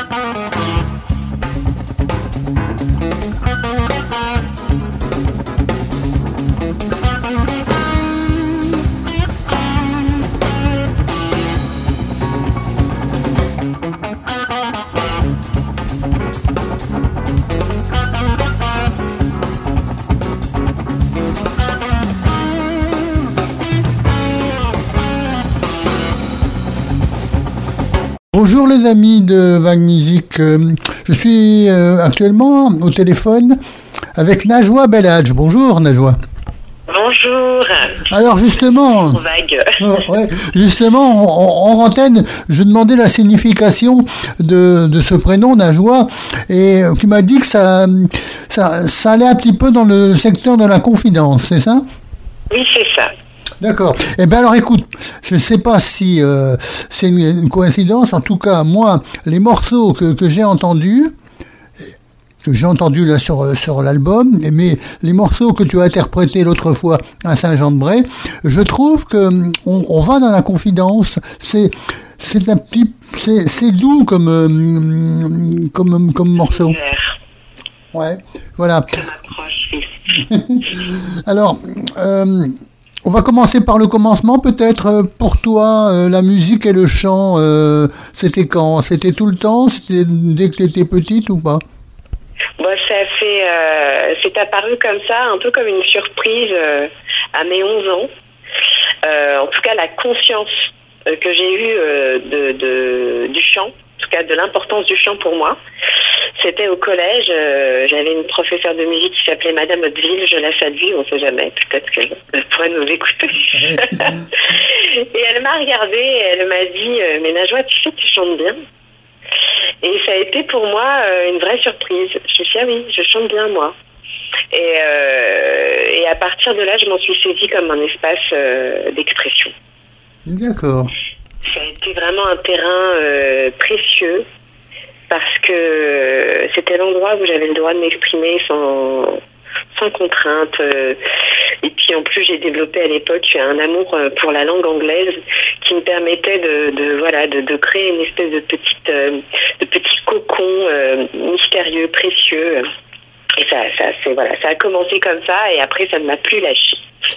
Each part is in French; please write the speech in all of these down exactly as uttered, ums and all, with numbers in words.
Bonjour les amis de Vague Musique, je suis actuellement au téléphone avec Najwa Belhadj. Bonjour Najwa. Bonjour. Alors justement, Vague. ouais, justement, en, en antenne, je demandais la signification de, de ce prénom Najwa et tu m'as dit que ça, ça, ça allait un petit peu dans le secteur de la confidence, c'est ça? Oui, c'est ça. D'accord. Eh bien alors écoute, je ne sais pas si euh, c'est une, une coïncidence, en tout cas moi, les morceaux que, que j'ai entendus, que j'ai entendus là sur, sur l'album, mais les morceaux que tu as interprétés l'autre fois à Saint-Jean-de-Bray, je trouve que on, on va dans la confidence, c'est c'est un petit, c'est, c'est doux comme, comme, comme morceau. Ouais, voilà. Alors, euh, on va commencer par le commencement, peut-être. Pour toi, euh, la musique et le chant, euh, c'était quand? C'était tout le temps? C'était dès que tu étais petite ou pas? Bon, ça fait, euh, c'est apparu comme ça, un peu comme une surprise euh, à mes onze ans. Euh, en tout cas, la conscience euh, que j'ai eue euh, de, de, du chant, en tout cas de l'importance du chant pour moi, c'était au collège. Euh, j'avais une professeure de musique qui s'appelait Madame Hauteville, je la salue, on ne sait jamais, peut-être qu'elle pourrait nous écouter. Et elle m'a regardée et elle m'a dit euh, « Mais Najwa, tu sais que tu chantes bien ?» Et ça a été pour moi euh, une vraie surprise. Je me suis dit « Ah oui, je chante bien moi ». Et, euh, et à partir de là, je m'en suis saisie comme un espace euh, d'expression. D'accord. Ça a été vraiment un terrain euh, précieux parce que c'était l'endroit où j'avais le droit de m'exprimer sans, sans contrainte. Et puis en plus, j'ai développé à l'époque un amour pour la langue anglaise qui me permettait de, de voilà de, de créer une espèce de petite de petit cocon euh, mystérieux, précieux. Et ça, ça, c'est voilà, ça a commencé comme ça et après ça ne m'a plus lâché.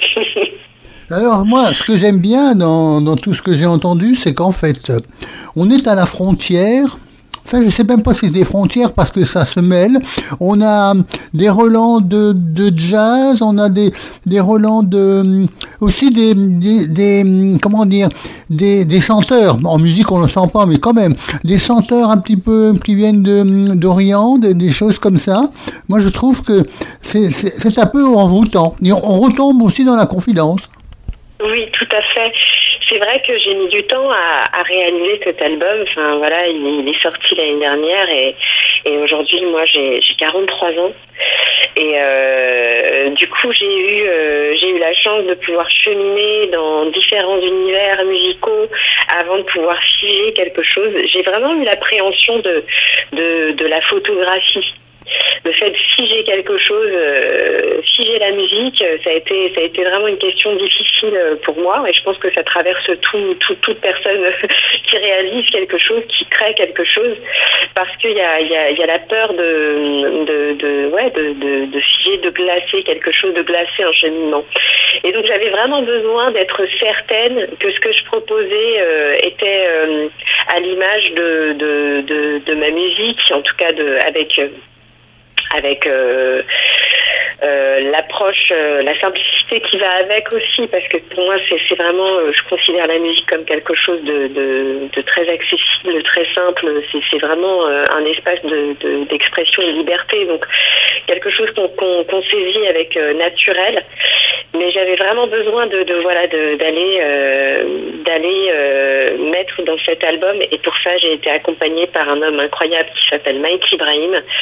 Alors moi, ce que j'aime bien dans, dans tout ce que j'ai entendu, c'est qu'en fait, on est à la frontière. Enfin, je sais même pas si c'est des frontières parce que ça se mêle. On a des relents de, de jazz, on a des, des relents de, aussi des, des, des comment dire, des, des chanteurs. En musique, on le sent pas, mais quand même, des chanteurs un petit peu qui viennent de, d'Orient, des, des choses comme ça. Moi, je trouve que c'est, c'est, c'est un peu envoûtant. Et on, on retombe aussi dans la confidence. Oui, tout à fait. C'est vrai que j'ai mis du temps à, à réaliser cet album. Enfin voilà, il, il est sorti l'année dernière et, et aujourd'hui, moi, j'ai, j'ai quarante-trois ans. Et euh, du coup, j'ai eu euh, j'ai eu la chance de pouvoir cheminer dans différents univers musicaux avant de pouvoir figer quelque chose. J'ai vraiment eu l'appréhension de de, de la photographie. Le fait de figer quelque chose, euh, figer la musique, ça a été, ça a été vraiment une question difficile pour moi et je pense que ça traverse tout, tout, toute personne qui réalise quelque chose, qui crée quelque chose, parce qu'il y a, il y a, il y a la peur de, de, de, ouais, de, de, de figer, de glacer quelque chose, de glacer un cheminement. Et donc j'avais vraiment besoin d'être certaine que ce que je proposais euh, était euh, à l'image de, de, de, de ma musique, en tout cas de, avec euh, avec euh, euh, l'approche, euh, la simplicité qui va avec aussi, parce que pour moi c'est, c'est vraiment, euh, je considère la musique comme quelque chose de, de, de très accessible, de très simple. C'est, c'est vraiment euh, un espace de, de, d'expression et de liberté, donc quelque chose qu'on, qu'on, qu'on saisit avec euh, naturel. Mais j'avais vraiment besoin de, de voilà de, d'aller euh, d'aller euh, mettre dans cet album, et pour ça j'ai été accompagnée par un homme incroyable qui s'appelle Mike Ibrahim,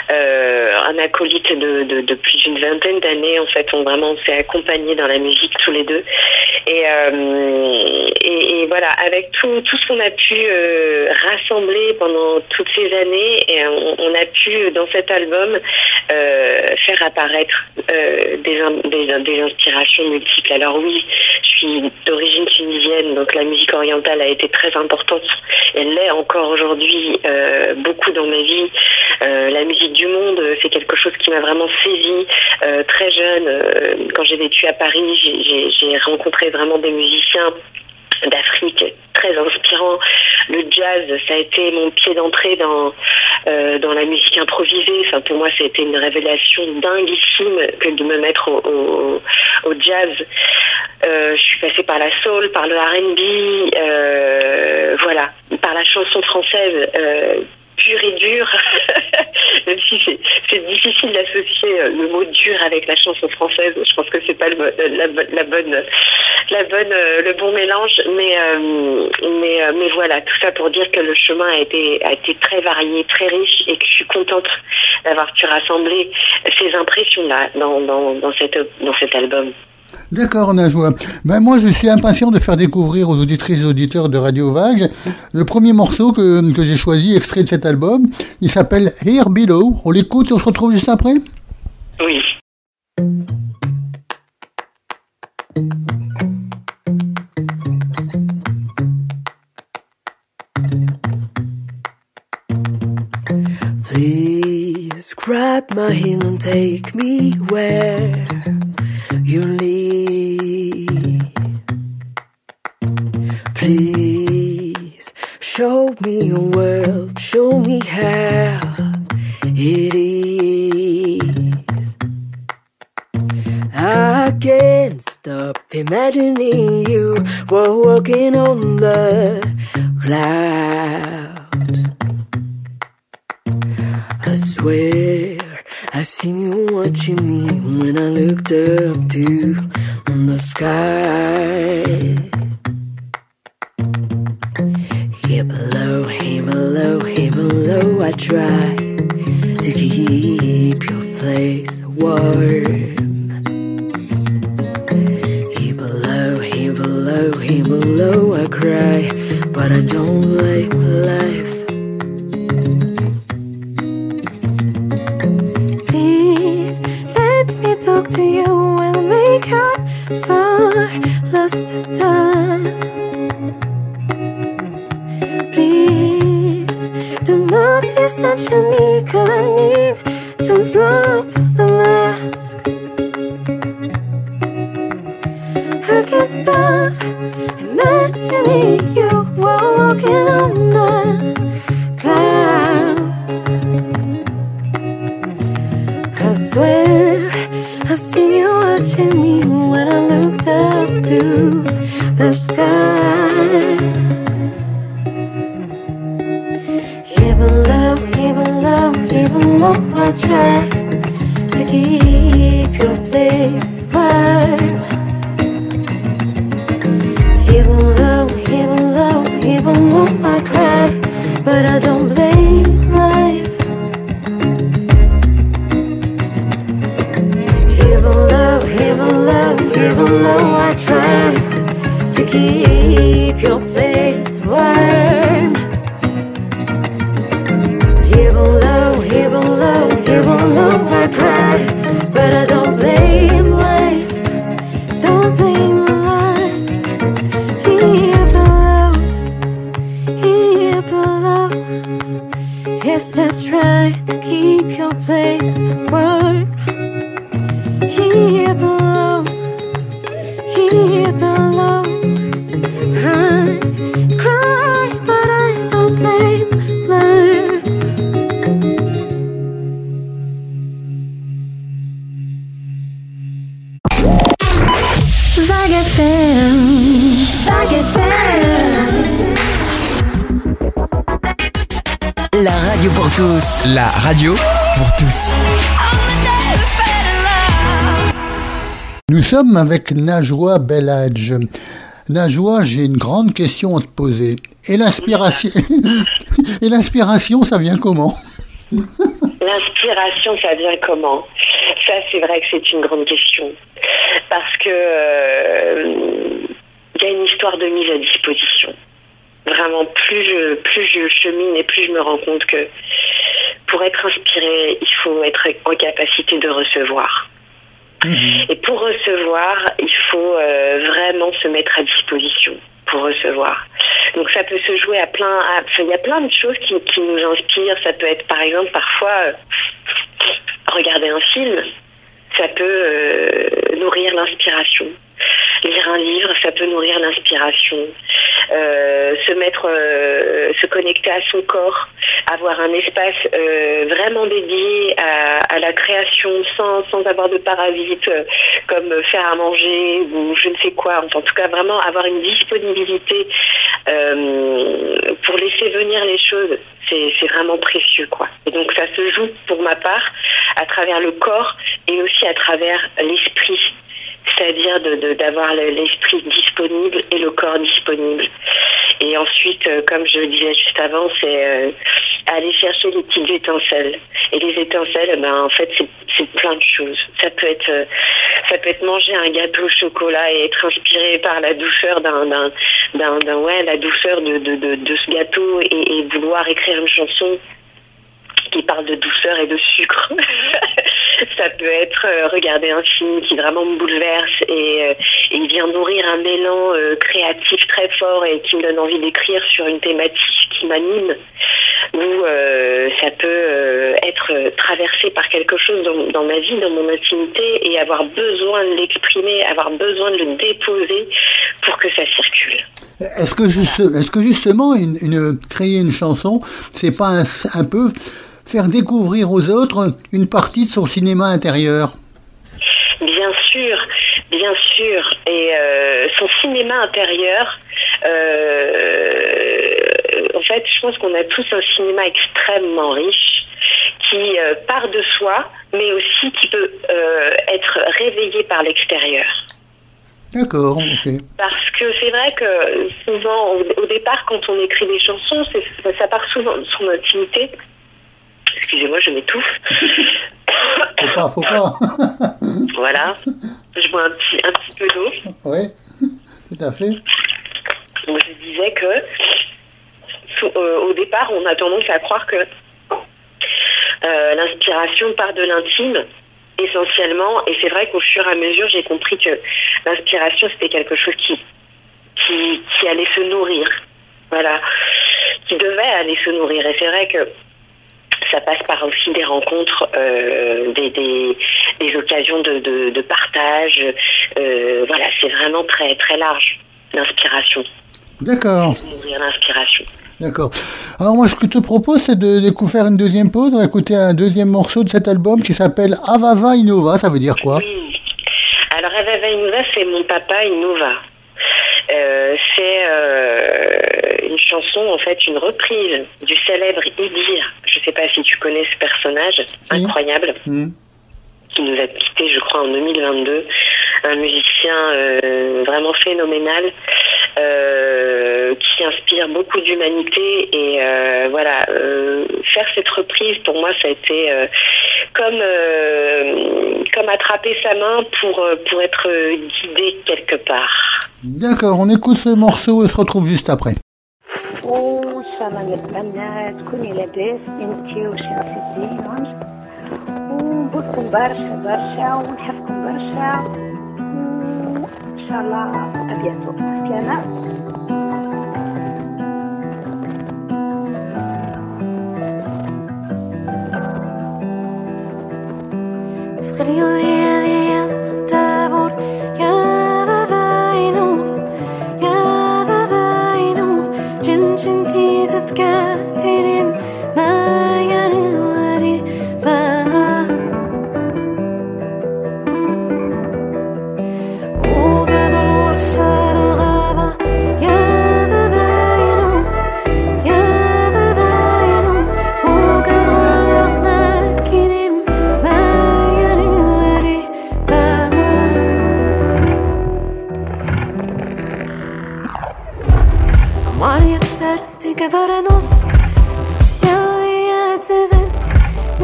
euh, un acolyte de, de, de plus d'une vingtaine d'années. En fait, on vraiment s'est accompagnés dans la musique tous les deux. Et, euh, et, et voilà, avec tout, tout ce qu'on a pu euh, rassembler pendant toutes ces années, et on, on a pu, dans cet album, euh, faire apparaître euh, des, des, des inspirations multiples. Alors oui, je suis d'origine tunisienne, donc la musique orientale a été très importante. Elle l'est encore aujourd'hui euh, beaucoup dans ma vie. Euh, la musique du monde, c'est quelque chose qui m'a vraiment saisie euh, très jeune. Euh, quand j'ai vécu à Paris, j'ai, j'ai, j'ai rencontré vraiment des musiciens d'Afrique très inspirants. Le jazz, ça a été mon pied d'entrée dans euh, dans la musique improvisée. Enfin, pour moi, ça a été une révélation dinguissime que de me mettre au, au, au jazz. Euh, je suis passée par la soul, par le R and B, euh, voilà, par la chanson française euh, pure et dure. Même si c'est, c'est difficile d'associer le mot dur avec la chanson française, je pense que c'est pas le, la, la bonne, la bonne, le bon mélange. Mais, euh, mais, mais voilà, tout ça pour dire que le chemin a été, a été très varié, très riche, et que je suis contente d'avoir pu rassembler ces impressions-là dans, dans, dans, cette, dans cet album. D'accord, Najwa. Ben moi, je suis impatient de faire découvrir aux auditrices et auditeurs de Radio Vague le premier morceau que, que j'ai choisi, extrait de cet album. Il s'appelle Here Below. On l'écoute et on se retrouve juste après? Oui. Please grab my hand and take me where you lead. Please show me your world, show me how it is. I can't stop imagining you walking on the clouds. I swear I've seen you watching me when I looked up to the sky. Here below, here below, here below, I try to keep your place warm. Here below, here below, here below, I cry, but I don't like life. Talk to you and make up for lost time. Please do not distance me, 'cause I need to drop the mask. I can't stop imagining you walking on the clouds. I swear I've seen you watching me when I looked up to the sky. Here below, here below, here below, I try to keep your place warm. Here below, here below, here below, I cry, but I don't blame life. Even low, even low, I try to keep your place warm. Even low, even low, even low, I cry, but I don't blame life, don't blame life. Here below, here below, yes, I try to keep your place warm. Here below, here below, I cry, but I don't blame life. Vague F M, Vague F M. La radio pour tous. La radio pour tous. Nous sommes avec Najwa Belhadj. Najwa, j'ai une grande question à te poser. Et l'inspiration, et l'inspiration, ça vient comment? l'inspiration, ça vient comment? Ça, c'est vrai que c'est une grande question. Parce que euh, y a une histoire de mise à disposition. Vraiment, plus je, plus je chemine et plus je me rends compte que pour être inspiré, il faut être en capacité de recevoir. Mmh. Et pour recevoir, il faut euh, vraiment se mettre à disposition pour recevoir. Donc ça peut se jouer à plein... Il y a plein de choses qui, qui nous inspirent. Ça peut être, par exemple, parfois, euh, regarder un film. Ça peut euh, nourrir l'inspiration. Lire un livre, ça peut nourrir l'inspiration. Euh, se mettre, euh, se connecter à son corps, avoir un espace euh, vraiment dédié à, à la création sans, sans avoir de parasites, euh, comme faire à manger ou je ne sais quoi. En tout cas, vraiment avoir une disponibilité euh, pour laisser venir les choses, c'est, c'est vraiment précieux, quoi. Et donc ça se joue pour ma part à travers le corps et aussi à travers l'esprit. C'est-à-dire de, de, d'avoir l'esprit disponible et le corps disponible. Et ensuite, euh, comme je le disais juste avant, c'est euh, aller chercher les petites étincelles. Et les étincelles, ben, en fait, c'est, c'est plein de choses. Ça peut être, euh, ça peut être manger un gâteau au chocolat et être inspiré par la douceur d'un, d'un, d'un, d'un ouais, la douceur de, de, de, de ce gâteau et, et vouloir écrire une chanson qui parle de douceur et de sucre. Ça peut être euh, regarder un film qui vraiment me bouleverse et, euh, et il vient nourrir un élan euh, créatif très fort et qui me donne envie d'écrire sur une thématique qui m'anime. Ou euh, ça peut euh, être traversé par quelque chose dans, dans ma vie, dans mon intimité et avoir besoin de l'exprimer, avoir besoin de le déposer pour que ça circule. Est-ce que, juste, est-ce que justement une, une, créer une chanson, c'est pas un, un peu faire découvrir aux autres une partie de son cinéma intérieur? Bien sûr, bien sûr. Et euh, son cinéma intérieur, euh, en fait, je pense qu'on a tous un cinéma extrêmement riche qui euh, part de soi, mais aussi qui peut euh, être réveillé par l'extérieur. D'accord, ok. Parce que c'est vrai que souvent, au, au départ, quand on écrit des chansons, c'est, ça part souvent de son intimité. Excusez-moi, je m'étouffe. Faut pas, faut pas. Voilà. Je bois un petit, un petit peu d'eau. Oui, tout à fait. Donc, je disais que, euh, au départ, on a tendance à croire que euh, l'inspiration part de l'intime, essentiellement. Et c'est vrai qu'au fur et à mesure, j'ai compris que l'inspiration, c'était quelque chose qui, qui, qui allait se nourrir. Voilà. Qui devait aller se nourrir. Et c'est vrai que ça passe par aussi des rencontres, euh, des, des, des occasions de, de, de partage. Euh, voilà, c'est vraiment très, très large, l'inspiration. D'accord. Nourrir l'inspiration. D'accord. Alors moi, ce que je te propose, c'est de, de faire une deuxième pause, on va écouter un deuxième morceau de cet album qui s'appelle Avava Innova. Ça veut dire quoi? Oui. Alors Avava Innova, c'est mon papa Innova. Euh, c'est euh, une chanson, en fait, une reprise du célèbre Idir. Je ne sais pas si tu connais ce personnage, oui. Incroyable, mmh. qui nous a quittés, je crois, en deux mille vingt-deux. Un musicien euh, vraiment phénoménal, euh, qui inspire beaucoup d'humanité. Et euh, voilà, euh, faire cette reprise, pour moi, ça a été euh, comme, euh, comme attraper sa main pour, pour être guidé quelque part. D'accord, on écoute ce morceau et se retrouve juste après. وإن شاء الله نتمنى تكوني لاباس انتي وشمس الدين ونبوسكم برشا برشا ونحبكم برشا ان شاء الله ابياتو سلامة. Yeah.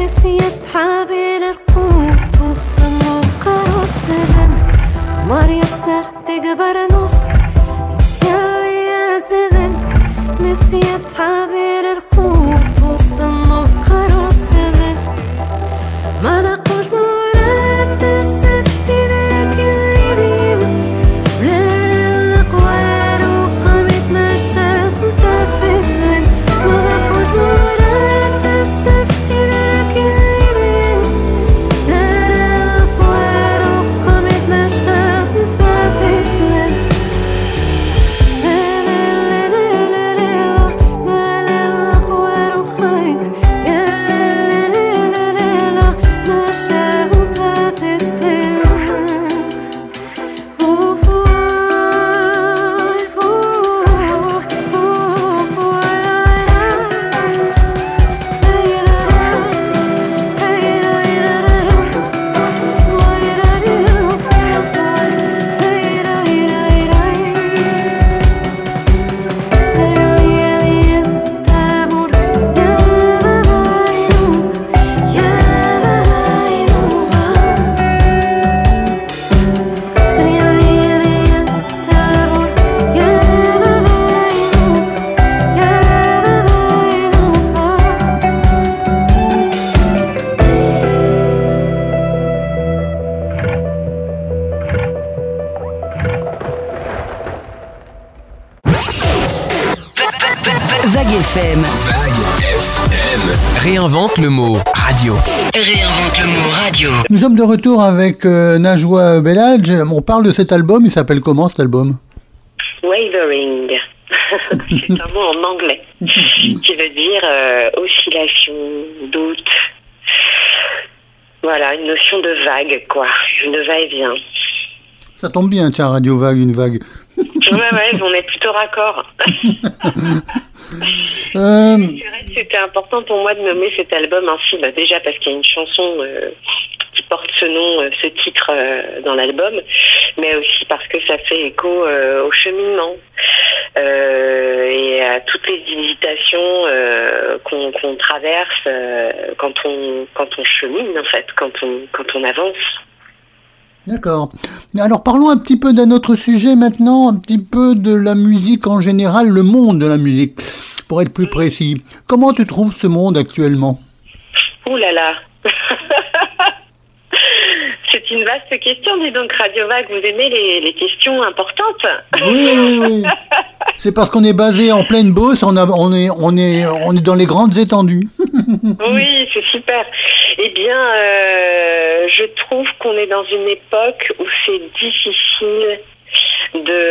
نسيت حبيب القوت وصلنا القرار سجن مريت سر تكبر نص يتيالي سجن نسيت حبيب القوت وصلنا القرار سجن ما نقوش مرات تسفتي لك اللي بينا لا لا الأقوار وخمت نشاط وتتسلن ما نقوش مرات تسفتي لك اللي بينا لا لا الأقوار وخمت نشاط وتتسلن لا لا لا لا لا لا لا لا الأقوار وخمت يا لا لا لا لا لا نشاط وتتسلن Vague F M. Vague F M. Réinvente le mot radio. Réinvente le mot radio. Nous sommes de retour avec euh, Najwa Belhadj. On parle de cet album. Il s'appelle comment cet album? Wavering. C'est un mot en anglais qui veut dire euh, oscillation, doute. Voilà, une notion de vague, quoi. De va-et-vient. Ça tombe bien, tiens, Radio Vague, une vague. Ouais, ouais, on est plutôt raccord. euh... C'est vrai que c'était important pour moi de nommer cet album ainsi, bah déjà parce qu'il y a une chanson euh, qui porte ce nom, euh, ce titre euh, dans l'album, mais aussi parce que ça fait écho euh, au cheminement euh, et à toutes les hésitations euh, qu'on, qu'on traverse euh, quand on quand on chemine en fait, quand on quand on avance. D'accord. Alors parlons un petit peu d'un autre sujet maintenant, un petit peu de la musique en général, le monde de la musique, pour être plus précis. Comment tu trouves ce monde actuellement? Ouh là là. C'est une vaste question, dis donc, Radio Vague, vous aimez les, les questions importantes? Oui, oui, oui. C'est parce qu'on est basé en pleine Beauce, on, a, on, est, on, est, on est dans les grandes étendues. Oui, c'est super. Eh bien, euh, je trouve qu'on est dans une époque où c'est difficile de,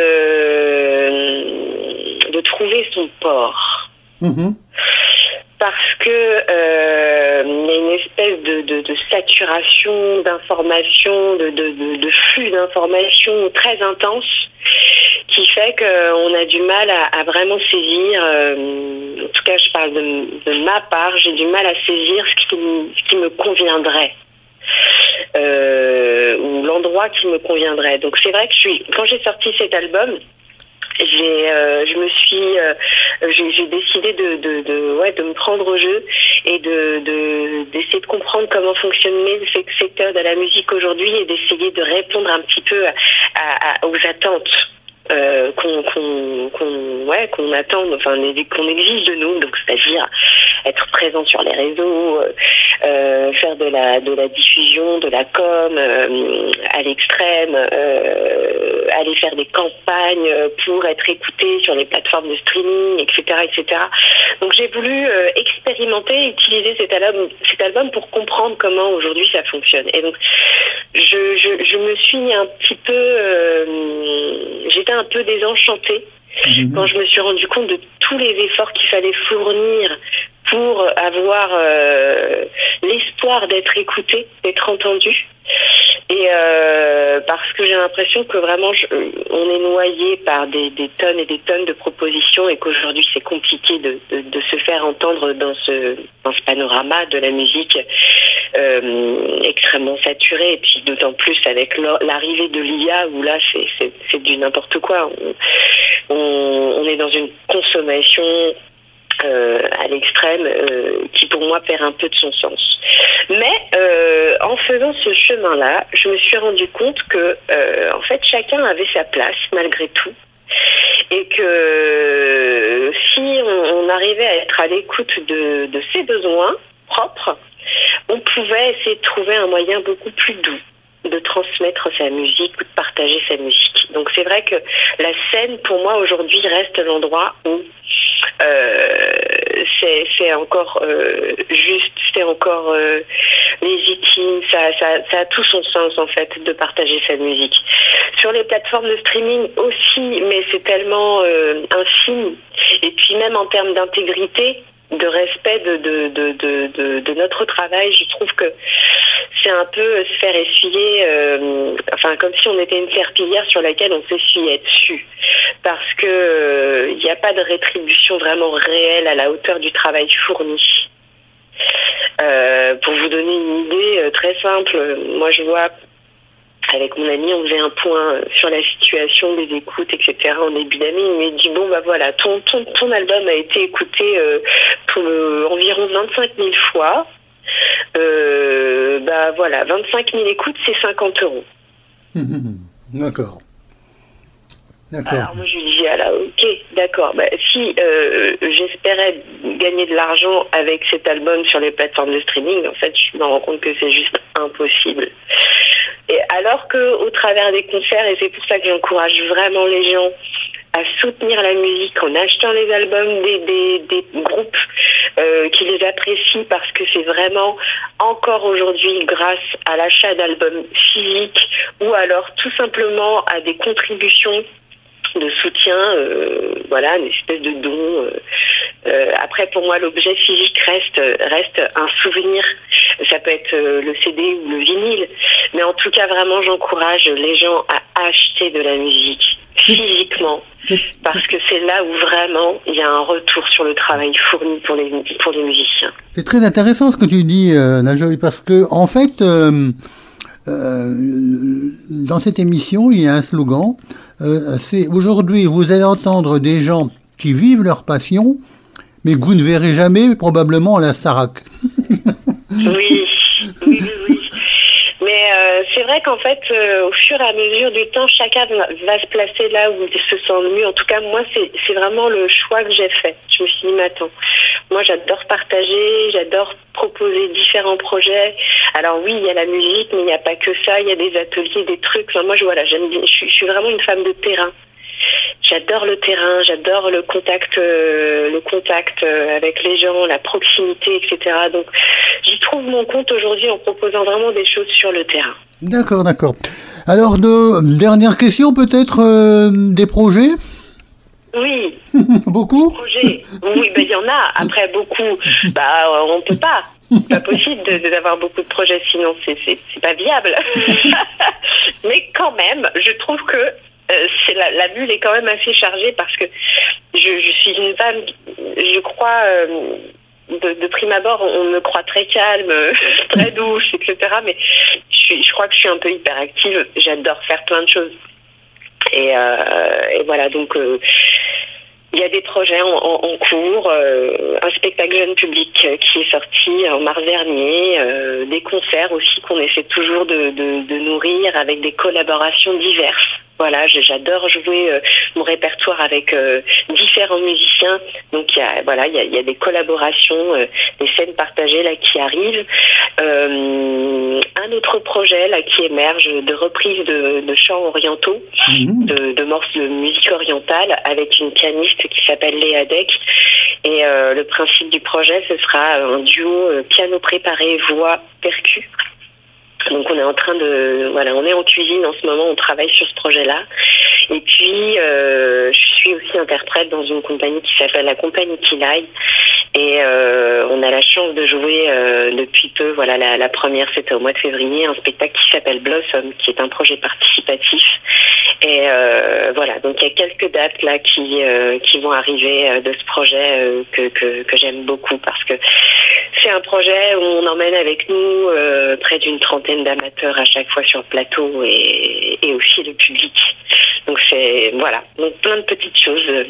de trouver son port. Mmh. Parce que euh, il y a une espèce de, de, de saturation d'informations, de, de, de, de flux d'informations très intense, qui fait qu'on a du mal à, à vraiment saisir, euh, en tout cas je parle de, de ma part, j'ai du mal à saisir ce qui, ce qui me conviendrait. Euh, ou l'endroit qui me conviendrait. Donc c'est vrai que je suis, quand j'ai sorti cet album, j'ai, euh, je me suis, euh, j'ai, j'ai décidé de, de, de, ouais, de me prendre au jeu et de, de, d'essayer de comprendre comment fonctionnait le secteur de la musique aujourd'hui et d'essayer de répondre un petit peu à, à, aux attentes. Euh, qu'on, qu'on, qu'on, ouais, qu'on attend, enfin, qu'on exige de nous, donc c'est-à-dire être présent sur les réseaux, euh, faire de la, de la diffusion, de la com euh, à l'extrême, euh, aller faire des campagnes pour être écouté sur les plateformes de streaming, et cetera, et cetera. Donc j'ai voulu euh, expérimenter, utiliser cet album, cet album pour comprendre comment aujourd'hui ça fonctionne. Et donc je, je, je me suis un petit peu, euh, j'étais un peu désenchantée mmh. quand je me suis rendu compte de tous les efforts qu'il fallait fournir pour avoir euh, l'espoir d'être écouté, d'être entendu. Et euh, parce que j'ai l'impression que vraiment je, on est noyé par des, des tonnes et des tonnes de propositions et qu'aujourd'hui c'est compliqué de, de, de se faire entendre dans ce, dans ce panorama de la musique euh, extrêmement saturé, et puis d'autant plus avec l'arrivée de l'I A où là c'est, c'est, c'est du n'importe quoi. On, on, on est dans une consommation euh, à l'extrême euh, qui pour moi perd un peu de son sens. Mais euh, en faisant ce chemin-là, je me suis rendu compte que euh, en fait chacun avait sa place malgré tout. Et que si on, on arrivait à être à l'écoute de, de ses besoins propres, on pouvait essayer de trouver un moyen beaucoup plus doux de transmettre sa musique ou de partager sa musique. Donc c'est vrai que la scène pour moi aujourd'hui reste l'endroit où euh, c'est, c'est encore euh, juste, c'est encore euh, légitime, ça, ça, ça a tout son sens en fait de partager sa musique. Sur les plateformes de streaming aussi, mais c'est tellement euh, infime. Et puis même en termes d'intégrité, de respect de, de, de, de, de, de notre travail, je trouve que c'est un peu se faire essuyer, euh, enfin comme si on était une serpillière sur laquelle on s'essuyait dessus, parce que il euh, n'y a pas de rétribution vraiment réelle à la hauteur du travail fourni. Euh, pour vous donner une idée euh, très simple, moi je vois avec mon ami, on faisait un point sur la situation des écoutes, et cetera en début d'année. Il m'a dit, bon, bah voilà, ton, ton, ton album a été écouté euh, pour euh, environ vingt-cinq mille fois. Euh, bah voilà, vingt-cinq mille écoutes, c'est cinquante euros. Mmh, d'accord. D'accord. Alors moi je lui dis, ah là, ok, d'accord. Bah, si euh, j'espérais gagner de l'argent avec cet album sur les plateformes de streaming, en fait, je me rends compte que c'est juste impossible. Et alors que au travers des concerts, et c'est pour ça que j'encourage vraiment les gens à soutenir la musique en achetant les albums des, des, des groupes euh, qui les apprécient, parce que c'est vraiment encore aujourd'hui grâce à l'achat d'albums physiques ou alors tout simplement à des contributions de soutien, euh, voilà, une espèce de don. Euh, euh, après, pour moi, l'objet physique reste reste un souvenir. Ça peut être euh, le C D ou le vinyle, mais en tout cas, vraiment, j'encourage les gens à acheter de la musique physiquement, parce que c'est là où vraiment il y a un retour sur le travail fourni pour les pour les musiciens. C'est très intéressant ce que tu dis, euh, Najoy, parce que en fait. Euh Euh, dans cette émission, il y a un slogan, euh, c'est aujourd'hui vous allez entendre des gens qui vivent leur passion, mais que vous ne verrez jamais probablement à la Starac. Oui, oui, oui, oui. Mais euh, c'est vrai qu'en fait, euh, au fur et à mesure du temps, chacun va, va se placer là où il se sent le mieux. En tout cas, moi, c'est, c'est vraiment le choix que j'ai fait. Je me suis dit, mais attends, moi, j'adore partager, j'adore proposer différents projets. Alors oui, il y a la musique, mais il n'y a pas que ça. Il y a des ateliers, des trucs. Enfin, moi, je, voilà, j'aime bien, je, je suis vraiment une femme de terrain. J'adore le terrain, j'adore le contact, euh, le contact euh, avec les gens, la proximité, et cetera. Donc, j'y trouve mon compte aujourd'hui en proposant vraiment des choses sur le terrain. D'accord, d'accord. Alors, de, dernière question, peut-être euh, des projets ? Oui. Beaucoup ? Projets. Oui, ben il y en a. Après, beaucoup, bah on peut pas. C'est pas possible de, de, d'avoir beaucoup de projets, sinon c'est, c'est, c'est pas viable. Mais quand même, je trouve que euh, c'est la, la bulle est quand même assez chargée, parce que je, je suis une femme, je crois, euh, de, de prime abord, on me croit très calme, très douce, et cetera. Mais je, suis, je crois que je suis un peu hyperactive. J'adore faire plein de choses. Et, euh, et voilà, donc euh, il y a des projets en, en, en cours, euh, un spectacle jeune public qui est sorti en mars dernier, euh, des concerts aussi qu'on essaie toujours de, de, de nourrir avec des collaborations diverses. Voilà, j'adore jouer euh, mon répertoire avec euh, différents musiciens. Donc il y a voilà, il y a, il y a des collaborations, euh, des scènes partagées là qui arrivent. Euh, un autre projet là qui émerge de reprise de, de chants orientaux, mmh. de, de morceaux de musique orientale avec une pianiste qui s'appelle Léa Deck. Et euh, le principe du projet, ce sera un duo euh, piano préparé voix percu. Donc on est en train de voilà, on est en cuisine en ce moment, on travaille sur ce projet-là. Et puis euh, je suis aussi interprète dans une compagnie qui s'appelle la Compagnie Kilaï. Et euh, on a la chance de jouer euh, depuis peu. Voilà, la, la première c'était au mois de février, un spectacle qui s'appelle Blossom, qui est un projet participatif. Et euh, voilà, donc il y a quelques dates là qui euh, qui vont arriver euh, de ce projet euh, que, que que j'aime beaucoup, parce que c'est un projet où on emmène avec nous euh, près d'une trentaine d'amateurs à chaque fois sur le plateau, et, et aussi le public. Donc c'est voilà, donc plein de petites choses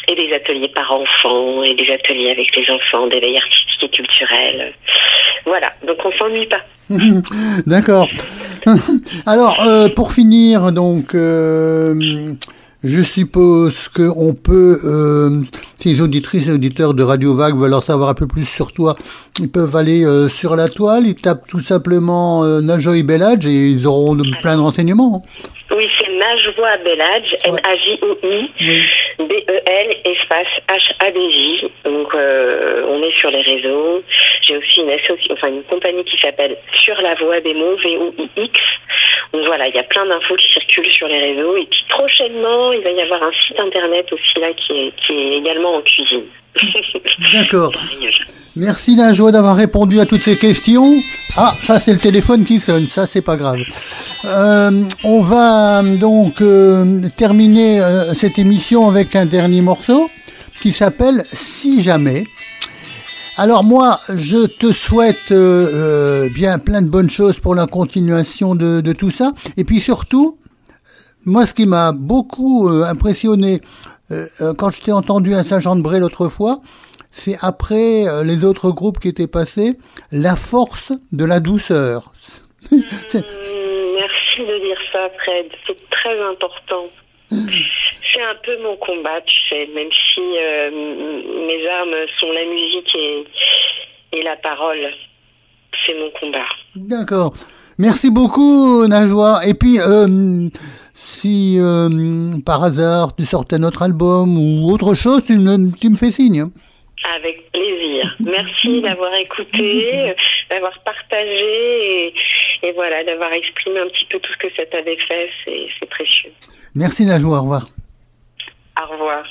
et des ateliers par enfants, et des ateliers avec les enfants, des veilles artistiques et culturelles. Voilà, donc on s'ennuie pas. D'accord. Alors, euh, pour finir, donc, euh, je suppose qu'on peut, euh, si les auditrices et auditeurs de Radio Vague veulent en savoir un peu plus sur toi, ils peuvent aller euh, sur la toile, ils tapent tout simplement euh, Najoie Belhadj et ils auront de, plein de renseignements. Oui, c'est Najoie Belhadj, N A J O I, B E L, espace H A D J. Donc, euh, on est sur les réseaux. J'ai aussi une association, enfin une compagnie qui s'appelle Sur la Voie des mots, V O I X. Donc voilà, il y a plein d'infos qui circulent sur les réseaux. Et puis prochainement, il va y avoir un site internet aussi là qui est, qui est également en cuisine. D'accord. Merci Najoie d'avoir répondu à toutes ces questions. Ah, ça c'est le téléphone qui sonne, ça c'est pas grave. Euh, on va donc euh, terminer euh, cette émission avec un dernier morceau qui s'appelle Si jamais. Alors moi, je te souhaite euh, euh, bien plein de bonnes choses pour la continuation de, de tout ça. Et puis surtout, moi ce qui m'a beaucoup euh, impressionné euh, quand je t'ai entendu à Saint-Jean-de-Bray l'autre fois, c'est après euh, les autres groupes qui étaient passés, la force de la douceur. c'est... Merci de dire ça, Fred. C'est très important. C'est un peu mon combat, tu sais, même si euh, mes armes sont la musique et, et la parole. C'est mon combat. D'accord. Merci beaucoup, Najoie. Et puis, euh, si euh, par hasard tu sortais notre album ou autre chose, tu me, tu me fais signe. Avec plaisir. Merci d'avoir écouté, d'avoir partagé et, et voilà, d'avoir exprimé un petit peu tout ce que ça t'avait fait. C'est, c'est précieux. Merci Najoie, au revoir. Au revoir.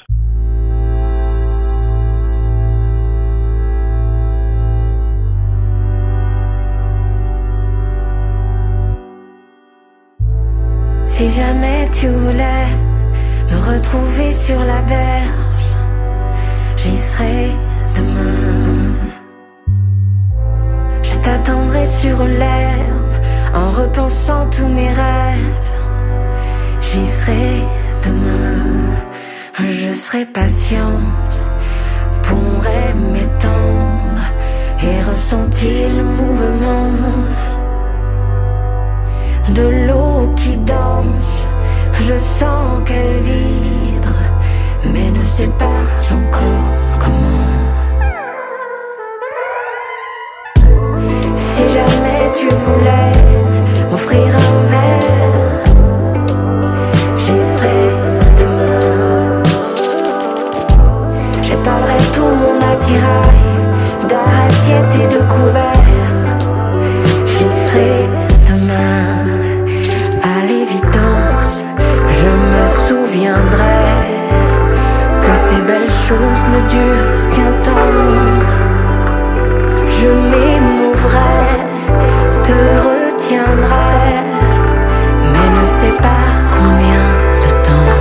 Si jamais tu voulais me retrouver sur la berge, j'y serai demain. Je t'attendrai sur l'herbe en repensant tous mes rêves. J'y serai demain. Je serai patiente, pourrai m'étendre et ressentir le mouvement de l'eau qui danse. Je sens qu'elle vibre, mais ne sais pas encore comment. Si jamais tu voulais m'offrir un verre, j'y serai demain. J'étalerai tout mon attirail d'assiettes et de couverts. J'y serai demain. À l'évidence, je me souviendrai que ces belles choses ne durent qu'un temps. Je m'émouverai, te retiendrai, mais ne sais pas combien de temps.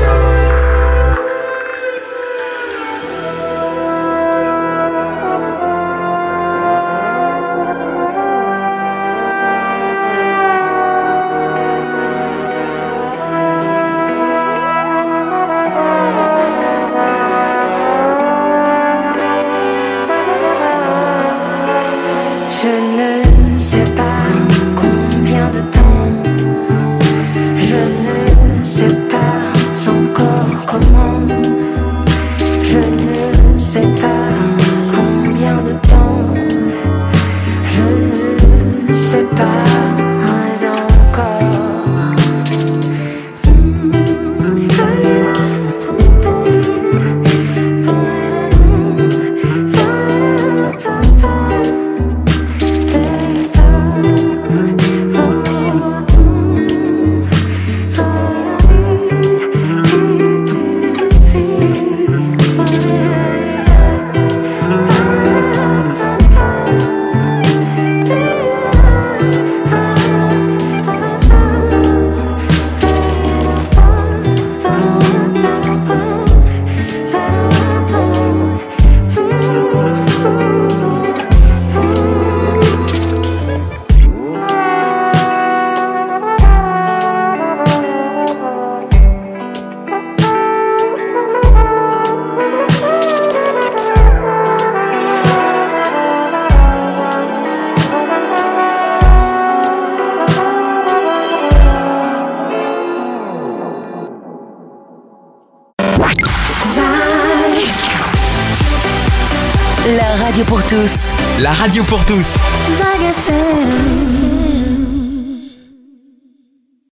La radio pour tous. La radio pour tous. Vague F M.